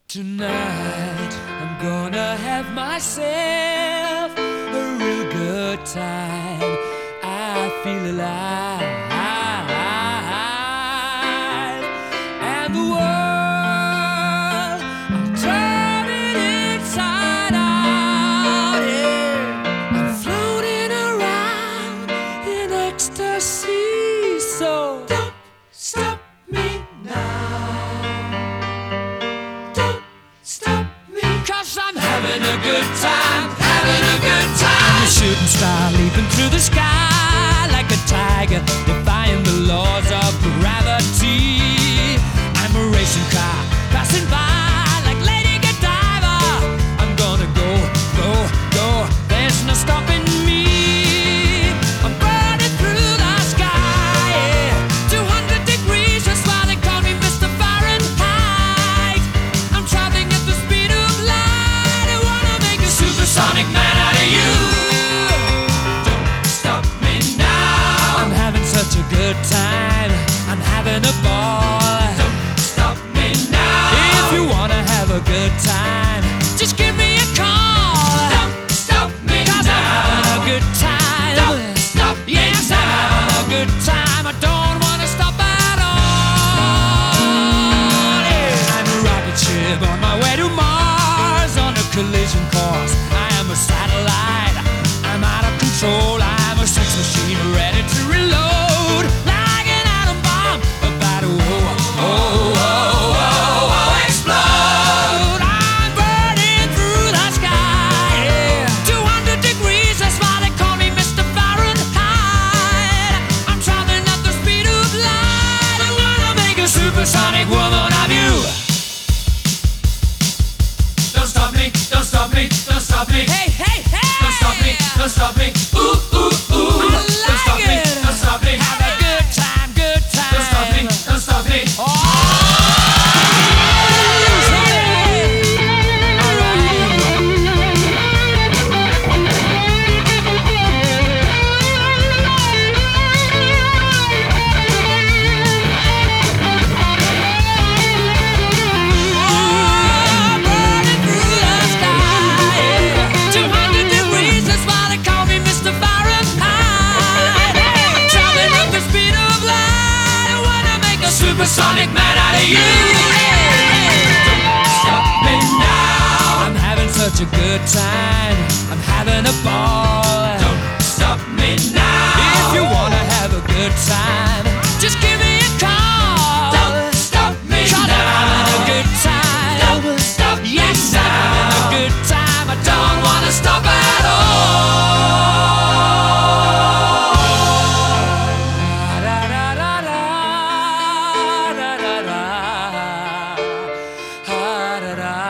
Tonight I'm gonna have myself a real good time. I feel alive, and the world I'm turning inside out. Yeah, I'm floating around in ecstasy. So don't stop me now. I'm having a good time, having a good time. I'm a shooting star leaping through the sky like a tiger, defying the laws of gravity. I'm a racing car passing by like Lady Godiva. I'm gonna go, go, go. There's no stopping me. I'm burning through the sky, yeah. 200 degrees, that's why they call me Mr. Fahrenheit. I'm traveling at the speed of light. Supersonic man out of you. Don't stop me now. I'm having such a good time. I'm having a ball. Don't stop me now. If you wanna have a good time, just give me a call. Don't stop me now. 'Cause I'm having a good time. Don't stop me now. Yes, I'm having a good time. I don't wanna stop at all. Yeah. I'm a rocket ship on my way to Mars on a collision course. I'm a satellite, I'm out of control. I'm a sex machine ready to reload, like an atom bomb about to explode. I'm burning through the sky, yeah. 200 degrees, that's why they call me Mr. Fahrenheit. I'm traveling at the speed of light. I'm gonna make a supersonic woman of you. Don't stop me, don't stop me, don't stop me. Hey, hey, hey! Don't stop me, don't stop me. Ooh, ooh, ooh. I like don't stop me, don't stop me. Have a good time, good time. Don't stop me, don't stop me. Oh! Supersonic man out of you. Don't stop me now. I'm having such a good time. I'm having a ball. Don't stop me now. If you wanna have a good time, just give me a call. Don't stop me now. I'm having a good time. Don't stop me now. Yes, I'm having a good time. I don't wanna stop at all. Da da